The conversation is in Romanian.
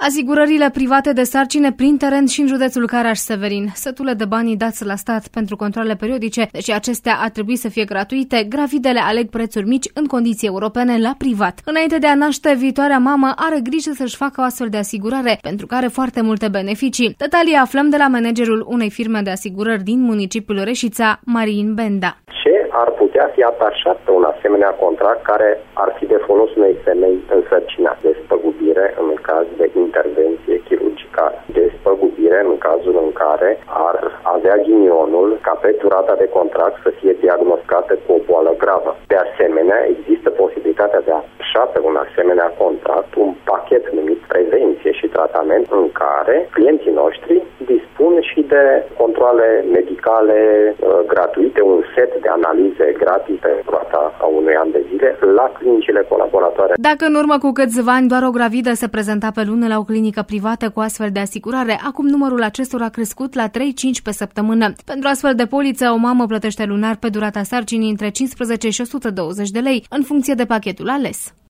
Asigurările private de sarcine prin teren și în județul Caraș-Severin. Sătule de banii dați la stat pentru controale periodice, deși acestea ar trebui să fie gratuite, gravidele aleg prețuri mici în condiții europene la privat. Înainte de a naște, viitoarea mamă are grijă să-și facă o astfel de asigurare, pentru că are foarte multe beneficii. Detalii aflăm de la managerul unei firme de asigurări din municipiul Reșița, Marin Benda. Ce ar putea fi atașat pe un asemenea contract care ar fi de folos unei femei însărcinate? Despăgubire în caz de intervenție chirurgicală, despăgubire în cazul în care ar avea ghinionul ca pe durata de contract să fie diagnosticată cu o boală gravă. De asemenea, există posibilitatea de a atașa pe un asemenea contract un pachet numit prevenție și tratament în care clienții noștri dispun și de controale medicale gratuite, un set de analize gratis pe durata a unui an de zile la clinicile colaboratoare. Dacă în urmă cu câțiva ani doar o gravidă se prezenta pe lună la o clinică privată cu astfel de asigurare, acum numărul acestora a crescut la 3-5 pe săptămână. Pentru astfel de poliță, o mamă plătește lunar pe durata sarcinii între 15 și 120 de lei, în funcție de pachetul ales.